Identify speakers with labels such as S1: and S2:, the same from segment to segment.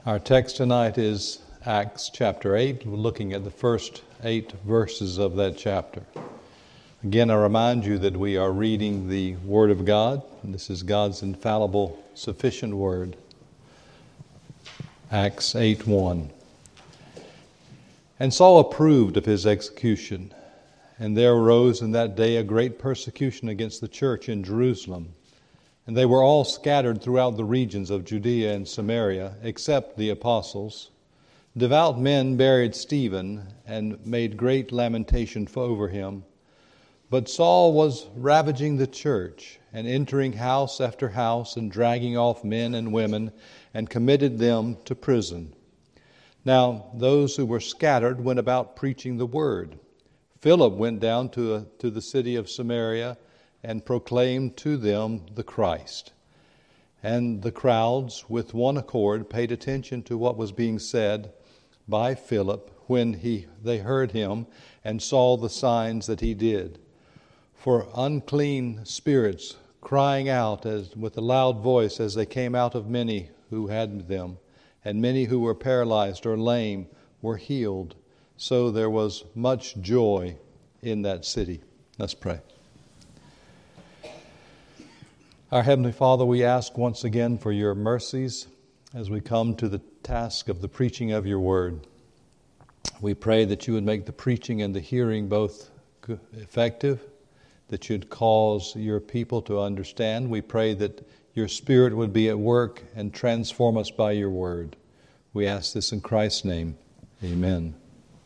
S1: Our text tonight is Acts chapter 8. We're looking at the first 8 verses of that chapter. Again, I remind you that we are reading the Word of God. This is God's infallible, sufficient Word. Acts 8:1. And Saul approved of his execution. And there arose in that day a great persecution against the church in Jerusalem. And they were all scattered throughout the regions of Judea and Samaria, except the apostles. Devout men buried Stephen and made great lamentation over him. But Saul was ravaging the church and entering house after house and dragging off men and women and committed them to prison. Now those who were scattered went about preaching the word. Philip went down to the city of Samaria and proclaimed to them the Christ. And the crowds with one accord paid attention to what was being said by Philip when they heard him and saw the signs that he did. For unclean spirits crying out with a loud voice as they came out of many who had them, and many who were paralyzed or lame were healed. So there was much joy in that city. Let's pray. Our Heavenly Father, we ask once again for your mercies as we come to the task of the preaching of your word. We pray that you would make the preaching and the hearing both effective, that you'd cause your people to understand. We pray that your Spirit would be at work and transform us by your word. We ask this in Christ's name. Amen.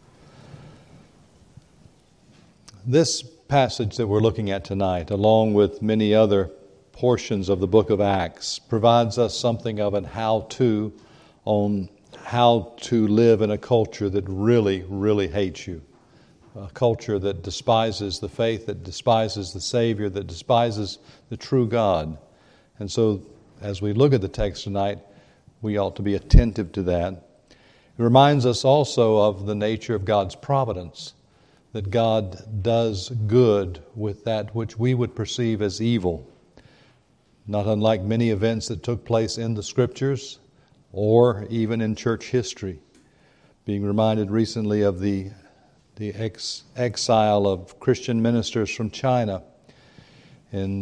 S1: This passage that we're looking at tonight, along with many other portions of the book of Acts, provides us something of an how-to on how to live in a culture that really, really hates you. A culture that despises the faith, that despises the Savior, that despises the true God. And so, as we look at the text tonight, we ought to be attentive to that. It reminds us also of the nature of God's providence, that God does good with that which we would perceive as evil. Not unlike many events that took place in the Scriptures or even in church history. Being reminded recently of the exile of Christian ministers from China in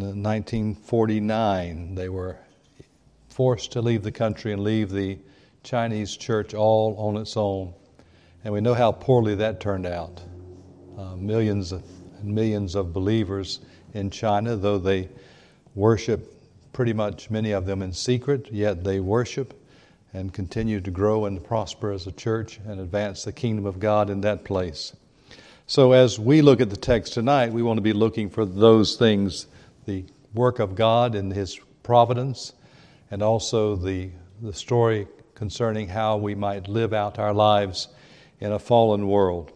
S1: 1949. They were forced to leave the country and leave the Chinese church all on its own. And we know how poorly that turned out. Millions and millions of believers in China, though they worship pretty much many of them in secret, yet they worship and continue to grow and prosper as a church and advance the kingdom of God in that place. So as we look at the text tonight, we want to be looking for those things, the work of God and His providence, and also the story concerning how we might live out our lives in a fallen world.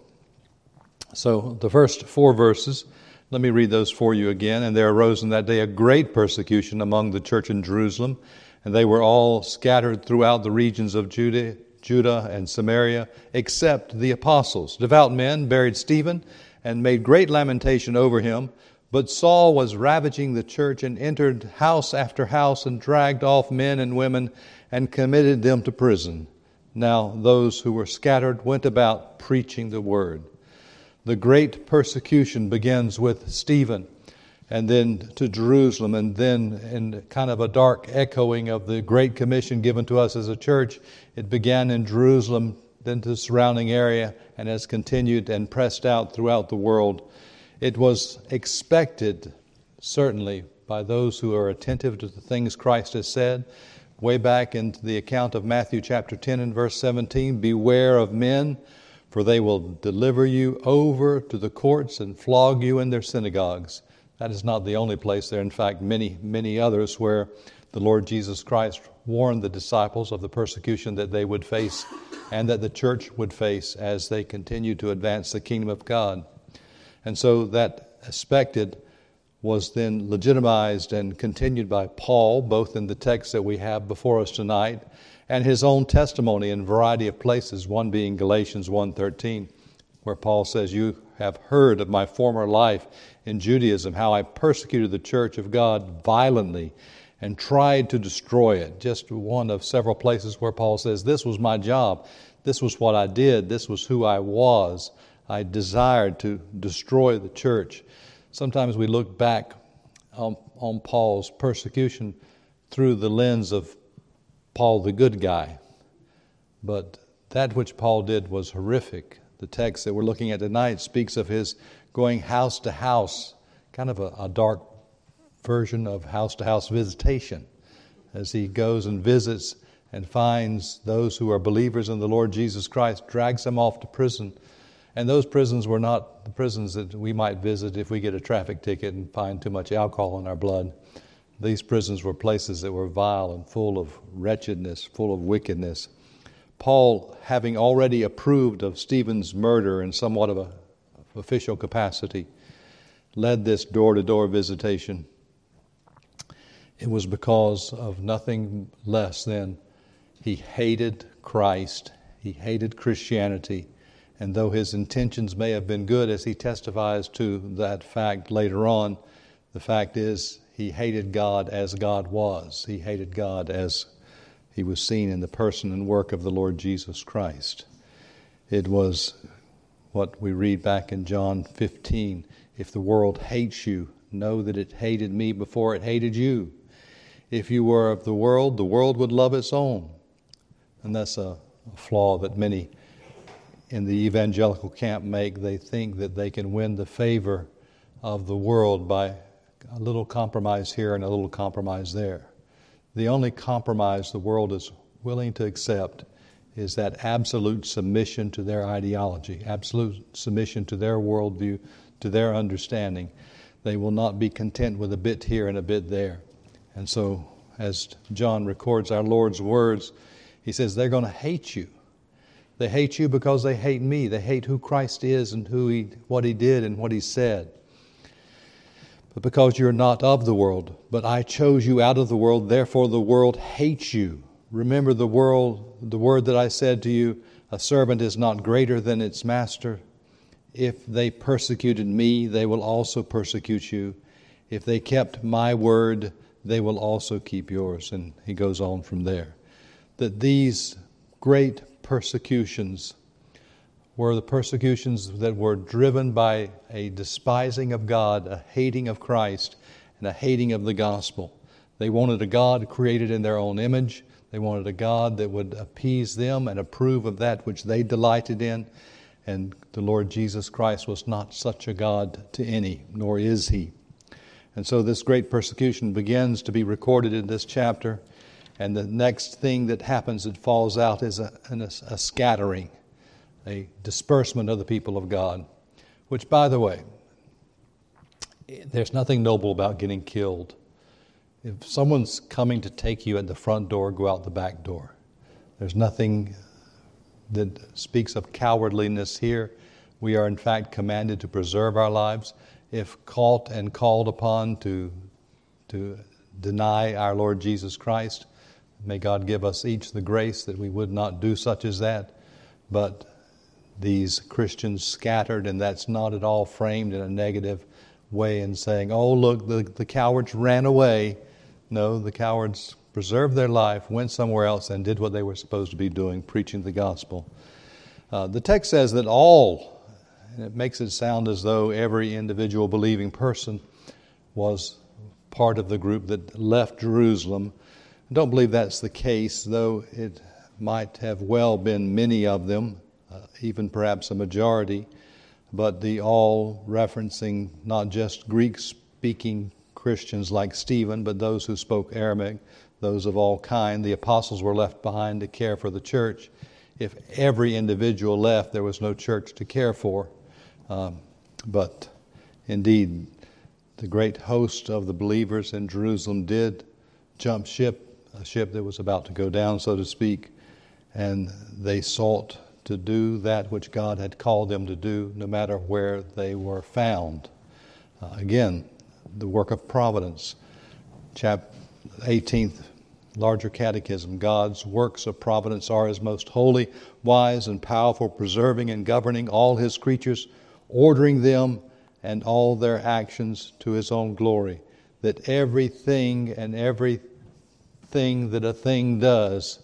S1: So the first 4 verses, let me read those for you again. And there arose in that day a great persecution among the church in Jerusalem, and they were all scattered throughout the regions of Judah and Samaria, except the apostles. Devout men buried Stephen and made great lamentation over him. But Saul was ravaging the church and entered house after house and dragged off men and women and committed them to prison. Now those who were scattered went about preaching the word. The great persecution begins with Stephen, and then to Jerusalem, and then in kind of a dark echoing of the Great Commission given to us as a church, it began in Jerusalem, then to the surrounding area, and has continued and pressed out throughout the world. It was expected, certainly, by those who are attentive to the things Christ has said, way back into the account of Matthew chapter 10 and verse 17, beware of men, for they will deliver you over to the courts and flog you in their synagogues. That is not the only place. There are, in fact, many, many others where the Lord Jesus Christ warned the disciples of the persecution that they would face and that the church would face as they continue to advance the kingdom of God. And so that expected was then legitimized and continued by Paul, both in the text that we have before us tonight and his own testimony in a variety of places, one being Galatians 1:13, where Paul says, you have heard of my former life in Judaism, how I persecuted the church of God violently and tried to destroy it. Just one of several places where Paul says, this was my job, this was what I did, this was who I was. I desired to destroy the church. Sometimes we look back on Paul's persecution through the lens of Paul the good guy. But that which Paul did was horrific. The text that we're looking at tonight speaks of his going house to house, kind of a dark version of house-to-house visitation, as he goes and visits and finds those who are believers in the Lord Jesus Christ, drags them off to prison. And those prisons were not the prisons that we might visit if we get a traffic ticket and find too much alcohol in our blood. These prisons were places that were vile and full of wretchedness, full of wickedness. Paul, having already approved of Stephen's murder in somewhat of an official capacity, led this door-to-door visitation. It was because of nothing less than he hated Christ, he hated Christianity, and though his intentions may have been good, as he testifies to that fact later on, the fact is he hated God as God was. He hated God as he was seen in the person and work of the Lord Jesus Christ. It was what we read back in John 15. If the world hates you, know that it hated me before it hated you. If you were of the world would love its own. And that's a flaw that many in the evangelical camp make. They think that they can win the favor of the world by a little compromise here and a little compromise there. The only compromise the world is willing to accept is that absolute submission to their ideology, absolute submission to their worldview, to their understanding. They will not be content with a bit here and a bit there. And so, as John records our Lord's words, he says they're going to hate you. They hate you because they hate me. They hate who Christ is and what He did and what He said. But because you're not of the world, but I chose you out of the world, therefore the world hates you. Remember the word that I said to you, a servant is not greater than its master. If they persecuted me, they will also persecute you. If they kept my word, they will also keep yours. And he goes on from there. That these great persecutions were the persecutions that were driven by a despising of God, a hating of Christ, and a hating of the gospel. They wanted a God created in their own image. They wanted a God that would appease them and approve of that which they delighted in. And the Lord Jesus Christ was not such a God to any, nor is He. And so this great persecution begins to be recorded in this chapter. And the next thing that happens that falls out is a scattering, a disbursement of the people of God. Which, by the way, there's nothing noble about getting killed. If someone's coming to take you at the front door, go out the back door. There's nothing that speaks of cowardliness here. We are in fact commanded to preserve our lives. If caught and called upon to deny our Lord Jesus Christ, may God give us each the grace that we would not do such as that. But these Christians scattered, and that's not at all framed in a negative way and saying, oh, look, the cowards ran away. No, the cowards preserved their life, went somewhere else, and did what they were supposed to be doing, preaching the gospel. The text says that all, and it makes it sound as though every individual believing person was part of the group that left Jerusalem. I don't believe that's the case, though it might have well been many of them, even perhaps a majority, but the all referencing not just Greek-speaking Christians like Stephen, but those who spoke Aramaic, those of all kind. The apostles were left behind to care for the church. If every individual left, there was no church to care for. But indeed, the great host of the believers in Jerusalem did jump ship, a ship that was about to go down, so to speak, and they sought to do that which God had called them to do, no matter where they were found. Again, the work of providence. 18th Larger Catechism. God's works of providence are His most holy, wise, and powerful, preserving and governing all His creatures, ordering them and all their actions to His own glory, that everything and every thing that a thing does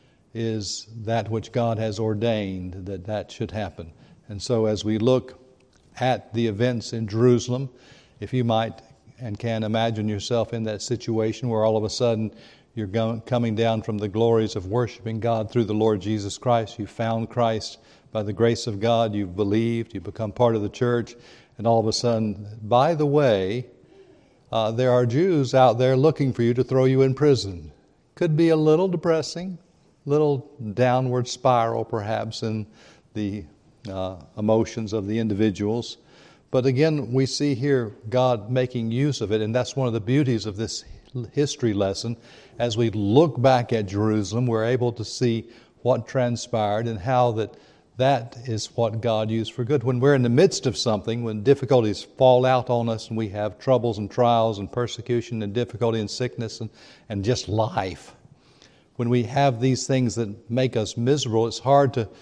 S1: is that which God has ordained that should happen. And so as we look at the events in Jerusalem, if you might and can imagine yourself in that situation where all of a sudden you're coming down from the glories of worshiping God through the Lord Jesus Christ, you found Christ by the grace of God, you've believed, you've become part of the church, and all of a sudden, by the way, there are Jews out there looking for you to throw you in prison. Could be a little depressing, little downward spiral perhaps in the emotions of the individuals. But again, we see here God making use of it, and that's one of the beauties of this history lesson. As we look back at Jerusalem, we're able to see what transpired and how that is what God used for good. When we're in the midst of something, when difficulties fall out on us and we have troubles and trials and persecution and difficulty and sickness and just life, when we have these things that make us miserable, it's hard to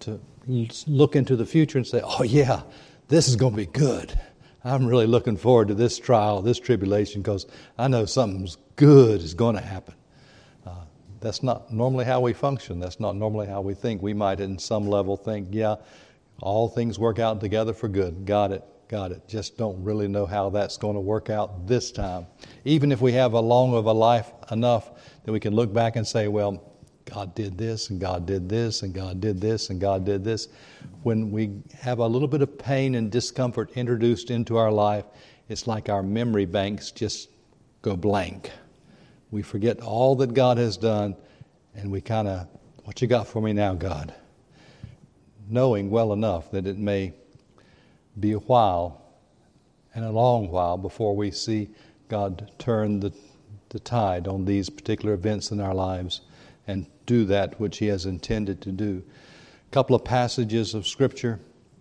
S1: look into the future and say, oh yeah, this is going to be good. I'm really looking forward to this trial, this tribulation, because I know something good is going to happen. That's not normally how we function. That's not normally how we think. We might in some level think, yeah, all things work out together for good. Got it. Just don't really know how that's going to work out this time. Even if we have a long of a life enough that we can look back and say, well, God did this, and God did this, and God did this, and God did this. When we have a little bit of pain and discomfort introduced into our life, it's like our memory banks just go blank. We forget all that God has done, and we kind of, what you got for me now, God? Knowing well enough that it may be a while, and a long while, before we see God turn the tide on these particular events in our lives and do that which He has intended to do. A couple of passages of Scripture.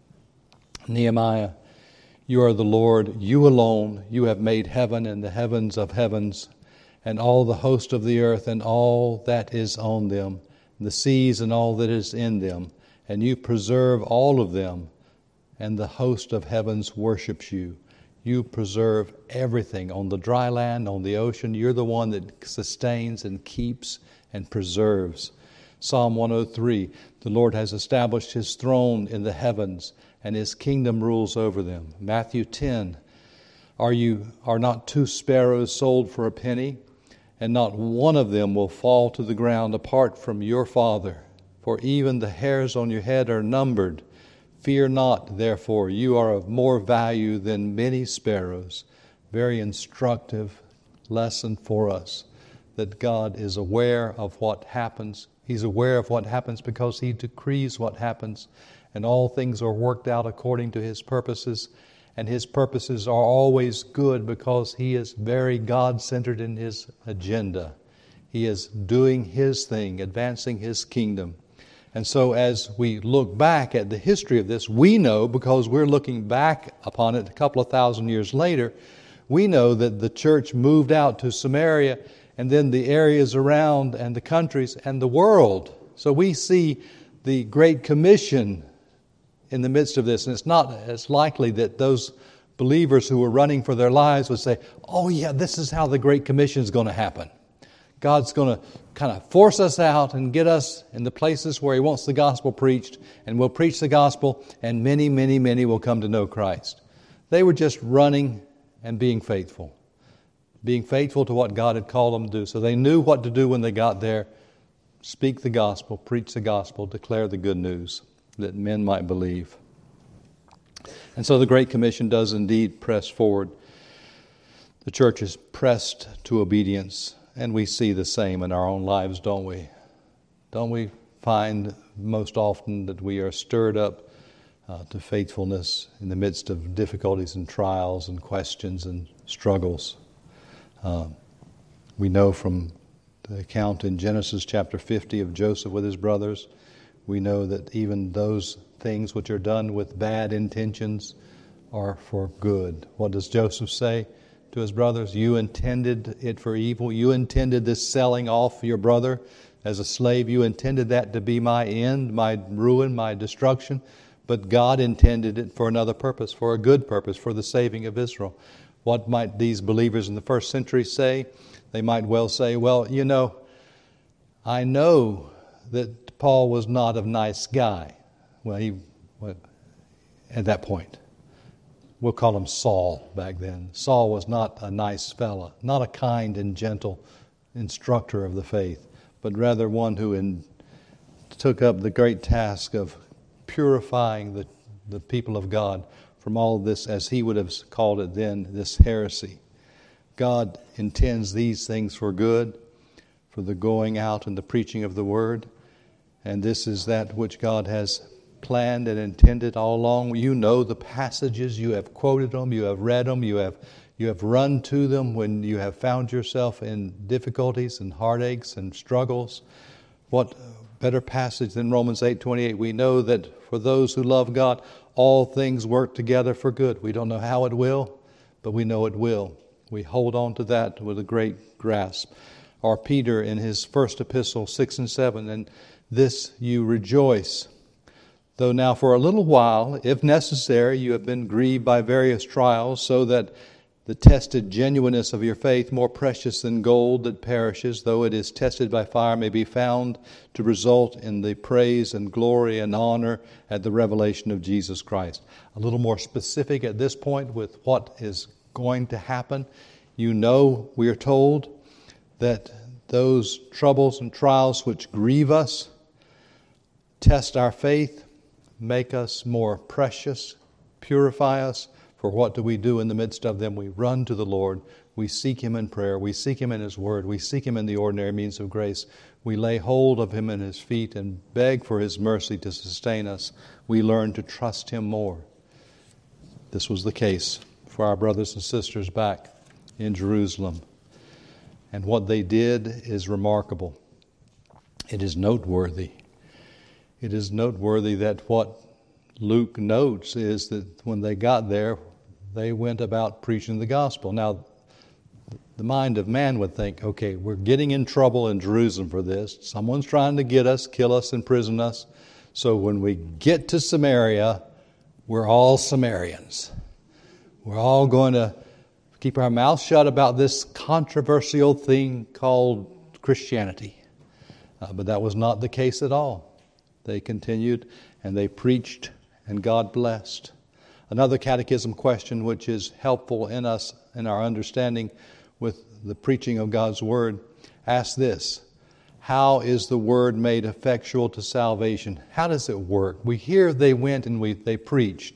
S1: Nehemiah, you are the Lord, you alone, you have made heaven and the heavens of heavens, and all the host of the earth and all that is on them, the seas and all that is in them, and you preserve all of them, and the host of heavens worships you. You preserve everything on the dry land, on the ocean. You're the one that sustains and keeps and preserves. Psalm 103, the Lord has established His throne in the heavens, and His kingdom rules over them. Matthew 10, are not 2 sparrows sold for a penny, and not one of them will fall to the ground apart from your Father, for even the hairs on your head are numbered. Fear not, therefore, you are of more value than many sparrows. Very instructive lesson for us, that God is aware of what happens. He's aware of what happens because He decrees what happens, and all things are worked out according to His purposes, and His purposes are always good because He is very God-centered in His agenda. He is doing His thing, advancing His kingdom. And so as we look back at the history of this, we know, because we're looking back upon it a couple of thousand years later, we know that the church moved out to Samaria and then the areas around and the countries and the world. So we see the Great Commission in the midst of this. And it's not as likely that those believers who were running for their lives would say, oh yeah, this is how the Great Commission is going to happen. God's going to kind of force us out and get us in the places where He wants the gospel preached, and we'll preach the gospel, and many, many, many will come to know Christ. They were just running and being faithful to what God had called them to do. So they knew what to do when they got there: speak the gospel, preach the gospel, declare the good news, that men might believe. And so the Great Commission does indeed press forward. The church is pressed to obedience. And we see the same in our own lives, don't we? Don't we find most often that we are stirred up to faithfulness in the midst of difficulties and trials and questions and struggles? We know from the account in Genesis chapter 50 of Joseph with his brothers, we know that even those things which are done with bad intentions are for good. What does Joseph say to his brothers? You intended it for evil. You intended this selling off your brother as a slave. You intended that to be my end, my ruin, my destruction. But God intended it for another purpose, for a good purpose, for the saving of Israel. What might these believers in the first century say? They might well say, well, I know that Paul was not a nice guy. Well, at that point, we'll call him Saul back then. Saul was not a nice fella, not a kind and gentle instructor of the faith, but rather one who took up the great task of purifying the people of God from all of this, as he would have called it then, this heresy. God intends these things for good, for the going out and the preaching of the Word, and this is that which God has planned and intended all along. You know the passages, you have quoted them, you have read them, you have run to them when you have found yourself in difficulties and heartaches and struggles. What better passage than Romans 8:28? We know that for those who love God, all things work together for good. We don't know how it will, but we know it will. We hold on to that with a great grasp. Or Peter in his first epistle, 6 and 7, and this you rejoice. Though now for a little while, if necessary, you have been grieved by various trials, so that the tested genuineness of your faith, more precious than gold that perishes, though it is tested by fire, may be found to result in the praise and glory and honor at the revelation of Jesus Christ. A little more specific at this point with what is going to happen. We are told that those troubles and trials which grieve us, test our faith, make us more precious, purify us. For what do we do in the midst of them? We run to the Lord. We seek Him in prayer. We seek Him in His Word. We seek Him in the ordinary means of grace. We lay hold of Him in His feet and beg for His mercy to sustain us. We learn to trust Him more. This was the case for our brothers and sisters back in Jerusalem. And what they did is remarkable. It is noteworthy. It is noteworthy that what Luke notes is that when they got there, they went about preaching the gospel. Now, the mind of man would think, okay, we're getting in trouble in Jerusalem for this. Someone's trying to get us, kill us, imprison us. So when we get to Samaria, we're all Samaritans. We're all going to keep our mouths shut about this controversial thing called Christianity. But that was not the case at all. They continued and they preached, and God blessed. Another catechism question which is helpful in us in our understanding with the preaching of God's Word asks this: how is the Word made effectual to salvation? How does it work? We hear they went and they preached.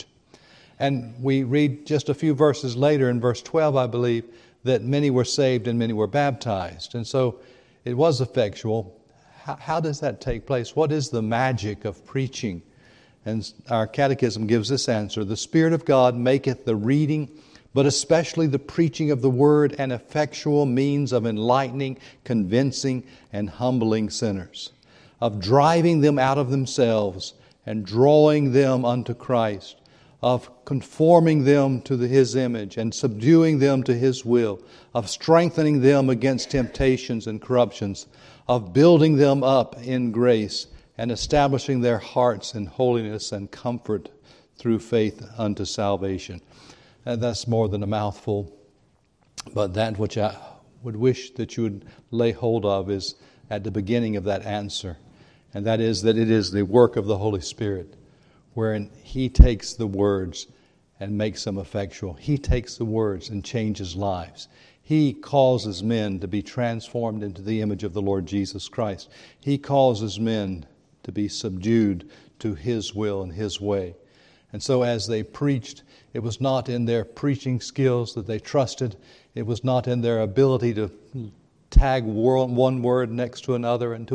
S1: And we read just a few verses later in verse 12, I believe, that many were saved and many were baptized. And so it was effectual. How does that take place? What is the magic of preaching? And our catechism gives this answer: the Spirit of God maketh the reading, but especially the preaching of the Word, an effectual means of enlightening, convincing, and humbling sinners, of driving them out of themselves and drawing them unto Christ, of conforming them to His image and subduing them to His will, of strengthening them against temptations and corruptions, of building them up in grace and establishing their hearts in holiness and comfort through faith unto salvation. And that's more than a mouthful, but that which I would wish that you would lay hold of is at the beginning of that answer, and that is that it is the work of the Holy Spirit, wherein He takes the words and makes them effectual. He takes the words and changes lives. He causes men to be transformed into the image of the Lord Jesus Christ. He causes men to be subdued to His will and His way. And so as they preached, it was not in their preaching skills that they trusted. It was not in their ability to tag one word next to another and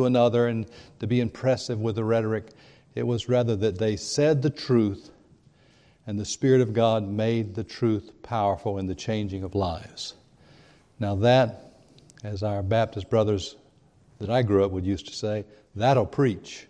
S1: to be impressive with the rhetoric. It was rather that they said the truth, and the Spirit of God made the truth powerful in the changing of lives. Now that, as our Baptist brothers that I grew up with used to say, that'll preach.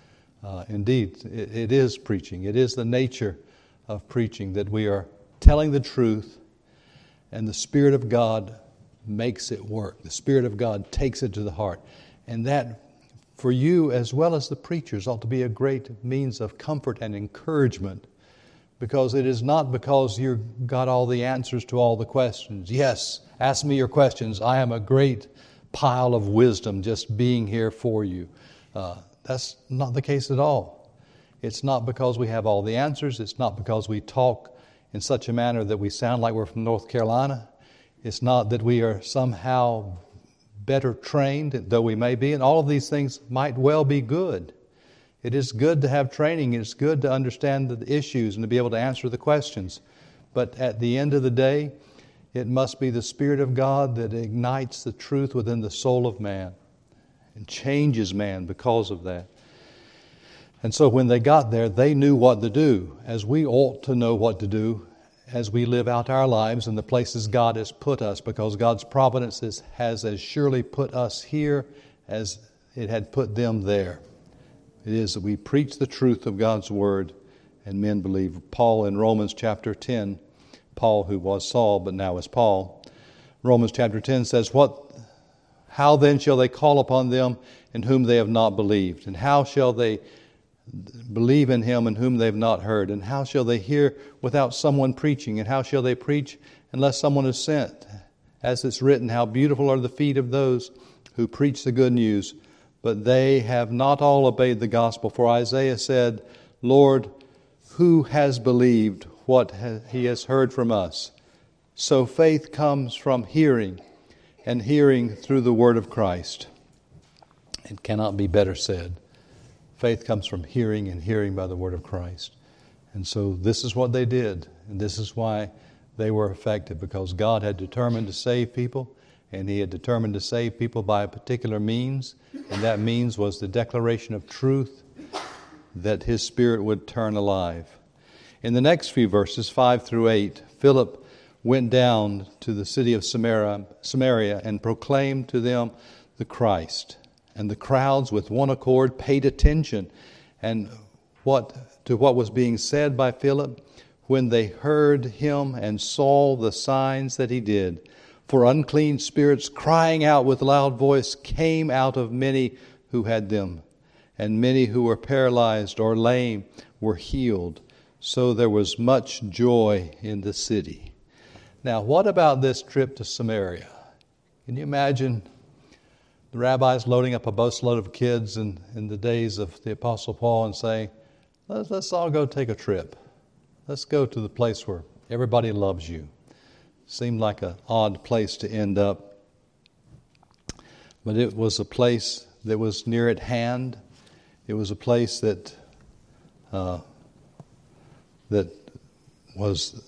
S1: Indeed, it is preaching. It is the nature of preaching, that we are telling the truth and the Spirit of God makes it work. The Spirit of God takes it to the heart. And that, for you as well as the preachers, ought to be a great means of comfort and encouragement, Because it is not because you've got all the answers to all the questions. Yes, ask me your questions. I am a great pile of wisdom just being here for you. That's not the case at all. It's not because we have all the answers. It's not because we talk in such a manner that we sound like we're from North Carolina. It's not that we are somehow better trained, though we may be, and all of these things might well be good. It is good to have training. It's good to understand the issues and to be able to answer the questions. But at the end of the day, it must be the Spirit of God that ignites the truth within the soul of man and changes man because of that. And so when they got there, they knew what to do, as we ought to know what to do as we live out our lives in the places God has put us, because God's providence has as surely put us here as it had put them there. It is that we preach the truth of God's Word and men believe. Paul in Romans chapter 10, Paul who was Saul but now is Paul, Romans chapter 10 says, how then shall they call upon them in whom they have not believed? And how shall they believe in him in whom they have not heard? And how shall they hear without someone preaching? And how shall they preach unless someone is sent? As it's written, how beautiful are the feet of those who preach the good news. But they have not all obeyed the gospel. For Isaiah said, Lord, who has believed what he has heard from us? So faith comes from hearing, and hearing through the word of Christ. It cannot be better said. Faith comes from hearing, and hearing by the word of Christ. And so this is what they did, and this is why they were effective, because God had determined to save people, and He had determined to save people by a particular means, and that means was the declaration of truth that His Spirit would turn alive. In the next few verses, 5 through 8, Philip went down to the city of Samaria and proclaimed to them the Christ. And the crowds with one accord paid attention to what was being said by Philip when they heard him and saw the signs that he did. For unclean spirits, crying out with loud voice, came out of many who had them, and many who were paralyzed or lame were healed. So there was much joy in the city. Now, what about this trip to Samaria? Can you imagine the rabbis loading up a busload of kids in the days of the Apostle Paul and saying, let's all go take a trip. Let's go to the place where everybody loves you. Seemed like an odd place to end up. But it was a place that was near at hand. It was a place that was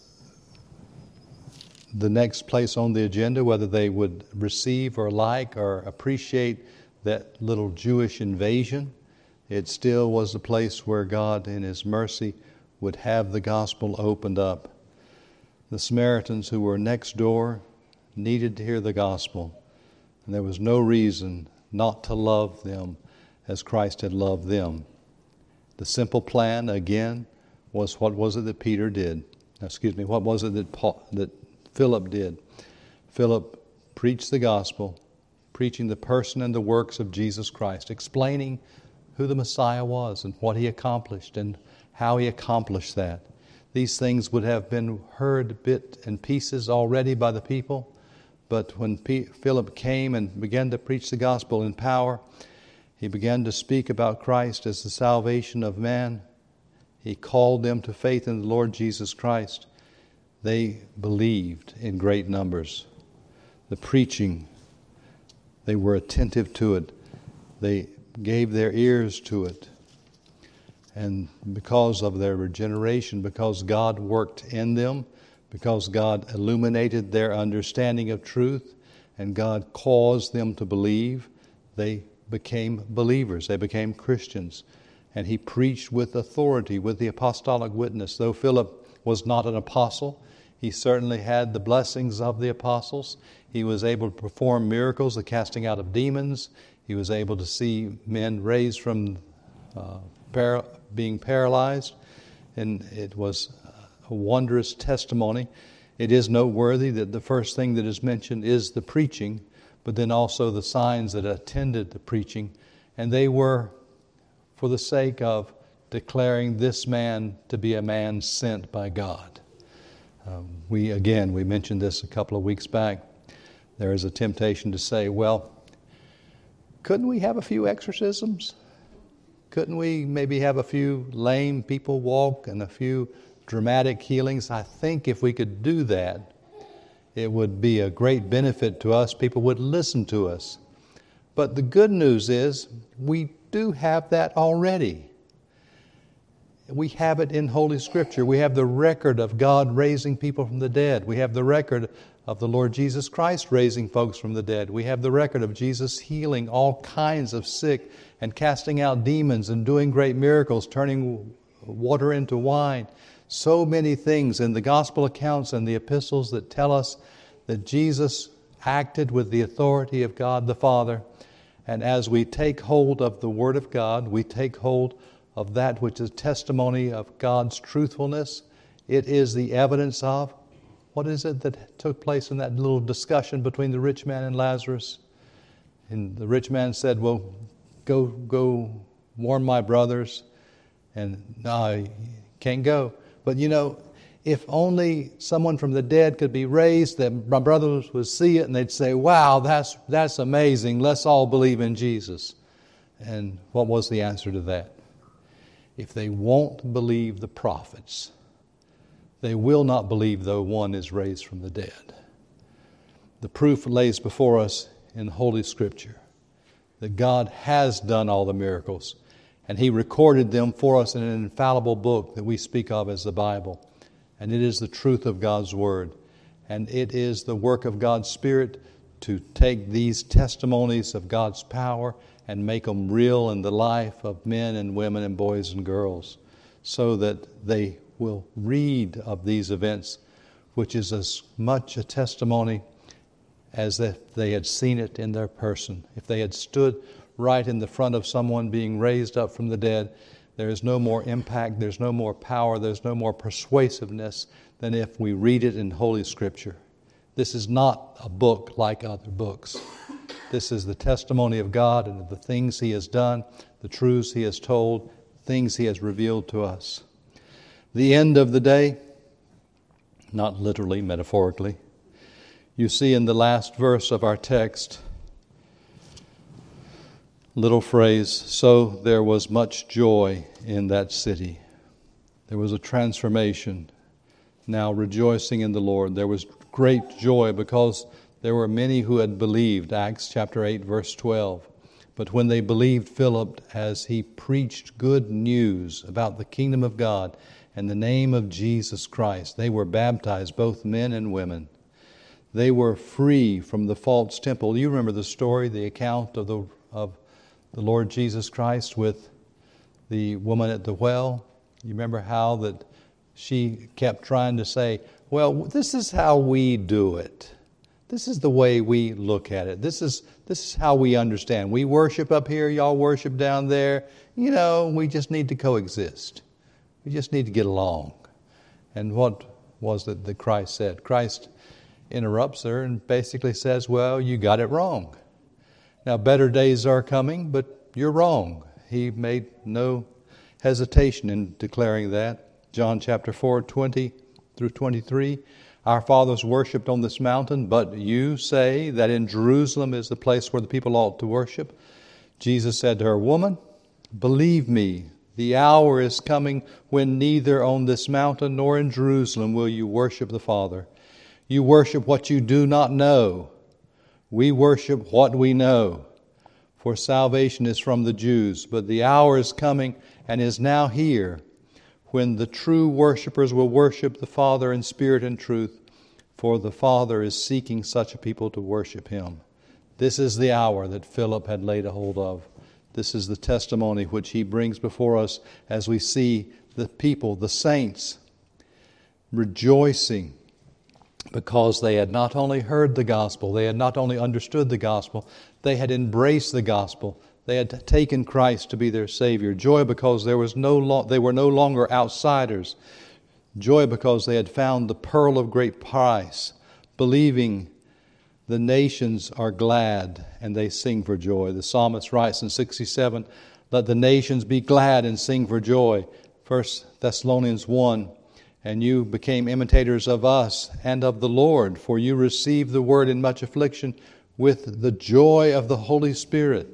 S1: the next place on the agenda, whether they would receive or like or appreciate that little Jewish invasion. It still was the place where God in His mercy would have the gospel opened up. The Samaritans who were next door needed to hear the gospel, and there was no reason not to love them as Christ had loved them. The simple plan, again, was what was it that Peter did? What was it that Philip did? Philip preached the gospel, preaching the person and the works of Jesus Christ, explaining who the Messiah was and what He accomplished and how He accomplished that. These things would have been heard bit and pieces already by the people, but when Philip came and began to preach the gospel in power, he began to speak about Christ as the salvation of man. He called them to faith in the Lord Jesus Christ. They believed in great numbers. The preaching, they were attentive to it. They gave their ears to it. And because of their regeneration, because God worked in them, because God illuminated their understanding of truth, and God caused them to believe, they became believers. They became Christians. And he preached with authority, with the apostolic witness. Though Philip was not an apostle, he certainly had the blessings of the apostles. He was able to perform miracles, the casting out of demons. He was able to see men raised from being paralyzed, and it was a wondrous testimony. It is noteworthy that the first thing that is mentioned is the preaching, but then also the signs that attended the preaching, and they were for the sake of declaring this man to be a man sent by God. We mentioned this a couple of weeks back. There is a temptation to say, well, couldn't we have a few exorcisms? Couldn't we maybe have a few lame people walk and a few dramatic healings? I think if we could do that, it would be a great benefit to us. People would listen to us. But the good news is we do have that already. We have it in Holy Scripture. We have the record of God raising people from the dead. We have the record of the Lord Jesus Christ raising folks from the dead. We have the record of Jesus healing all kinds of sick and casting out demons and doing great miracles, turning water into wine. So many things in the gospel accounts and the epistles that tell us that Jesus acted with the authority of God the Father. And as we take hold of the Word of God, we take hold of that which is testimony of God's truthfulness. It is the evidence of, what is it that took place in that little discussion between the rich man and Lazarus? And the rich man said, well, go warn my brothers. And no, I can't go. But if only someone from the dead could be raised, that my brothers would see it and they'd say, wow, that's amazing. Let's all believe in Jesus. And what was the answer to that? If they won't believe the prophets, they will not believe though one is raised from the dead. The proof lays before us in Holy Scripture that God has done all the miracles, and He recorded them for us in an infallible book that we speak of as the Bible. And it is the truth of God's Word. And it is the work of God's Spirit to take these testimonies of God's power and make them real in the life of men and women and boys and girls, so that they will read of these events, which is as much a testimony as if they had seen it in their person. If they had stood right in the front of someone being raised up from the dead, there is no more impact, there's no more power, there's no more persuasiveness than if we read it in Holy Scripture. This is not a book like other books. This is the testimony of God and of the things He has done, the truths He has told, things He has revealed to us. The end of the day, not literally, metaphorically, you see in the last verse of our text, little phrase, so there was much joy in that city. There was a transformation. Now rejoicing in the Lord. There was great joy because there were many who had believed. Acts chapter 8, verse 12. But when they believed Philip as he preached good news about the kingdom of God and the name of Jesus Christ, they were baptized, both men and women. They were free from the false temple. You remember the story, the account of the Lord Jesus Christ with the woman at the well? You remember how that she kept trying to say, well, this is how we do it. This is the way we look at it. This is how we understand. We worship up here, y'all worship down there. We just need to coexist. We just need to get along. And what was it that Christ said? Christ interrupts her and basically says, well, you got it wrong. Now, better days are coming, but you're wrong. He made no hesitation in declaring that. John chapter 4, 20 through 23. Our fathers worshipped on this mountain, but you say that in Jerusalem is the place where the people ought to worship. Jesus said to her, woman, believe me, the hour is coming when neither on this mountain nor in Jerusalem will you worship the Father. You worship what you do not know. We worship what we know. For salvation is from the Jews, but the hour is coming and is now here when the true worshipers will worship the Father in spirit and truth, for the Father is seeking such a people to worship Him. This is the hour that Philip had laid a hold of. This is the testimony which he brings before us as we see the people, the saints, rejoicing because they had not only heard the gospel, they had not only understood the gospel, they had embraced the gospel. They had taken Christ to be their Savior. Joy because they were no longer outsiders. Joy because they had found the pearl of great price. Believing the nations are glad and they sing for joy. The psalmist writes in 67, Let the nations be glad and sing for joy. 1 Thessalonians 1. And you became imitators of us and of the Lord, for you received the word in much affliction with the joy of the Holy Spirit.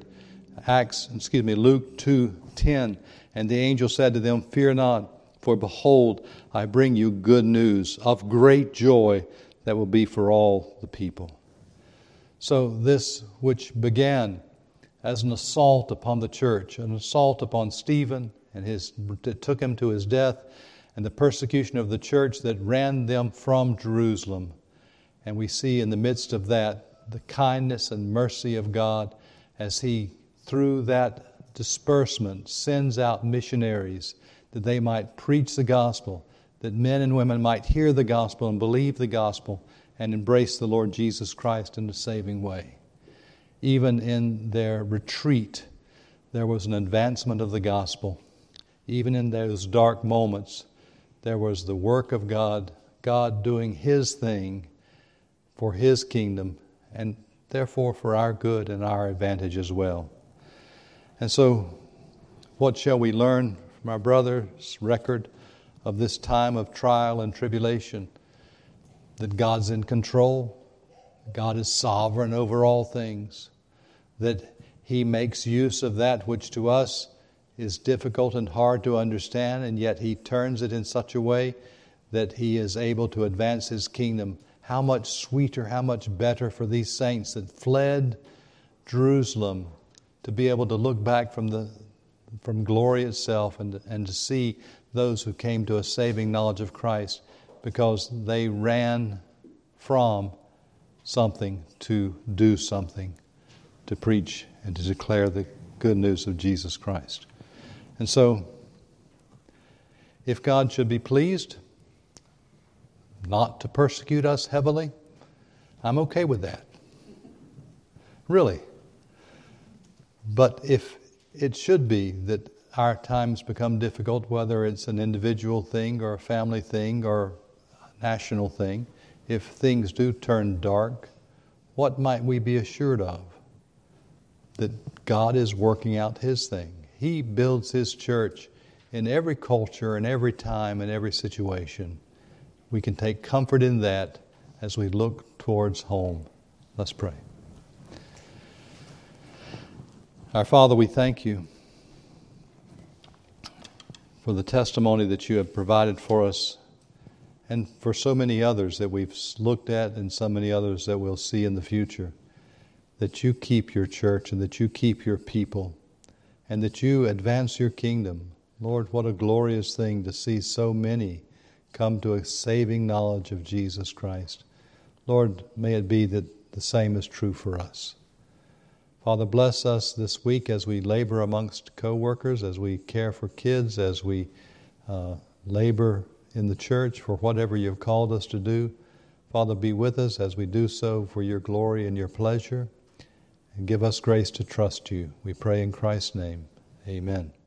S1: Luke 2:10. And the angel said to them, Fear not, for behold, I bring you good news of great joy that will be for all the people. So this which began as an assault upon the church, an assault upon Stephen, and that took him to his death, and the persecution of the church that ran them from Jerusalem. And we see in the midst of that the kindness and mercy of God as He, through that disbursement, sends out missionaries that they might preach the gospel, that men and women might hear the gospel and believe the gospel and embrace the Lord Jesus Christ in a saving way. Even in their retreat, there was an advancement of the gospel. Even in those dark moments, there was the work of God, God doing His thing for His kingdom, and therefore for our good and our advantage as well. And so, what shall we learn from our brother's record of this time of trial and tribulation? That God's in control, God is sovereign over all things, that He makes use of that which to us is difficult and hard to understand, and yet He turns it in such a way that He is able to advance His kingdom. How much sweeter, how much better for these saints that fled Jerusalem to be able to look back from glory itself and to see those who came to a saving knowledge of Christ, because they ran from something to do something, to preach and to declare the good news of Jesus Christ. And so, if God should be pleased not to persecute us heavily, I'm okay with that. Really. But if it should be that our times become difficult, whether it's an individual thing or a family thing or a national thing, if things do turn dark, what might we be assured of? That God is working out His thing. He builds His church in every culture, in every time, in every situation. We can take comfort in that as we look towards home. Let's pray. Our Father, we thank You for the testimony that You have provided for us, and for so many others that we've looked at and so many others that we'll see in the future, that You keep Your church and that You keep Your people and that You advance Your kingdom. Lord, what a glorious thing to see so many come to a saving knowledge of Jesus Christ. Lord, may it be that the same is true for us. Father, bless us this week as we labor amongst co-workers, as we care for kids, as we labor in the church for whatever You've called us to do. Father, be with us as we do so for Your glory and Your pleasure, and give us grace to trust You. We pray in Christ's name. Amen.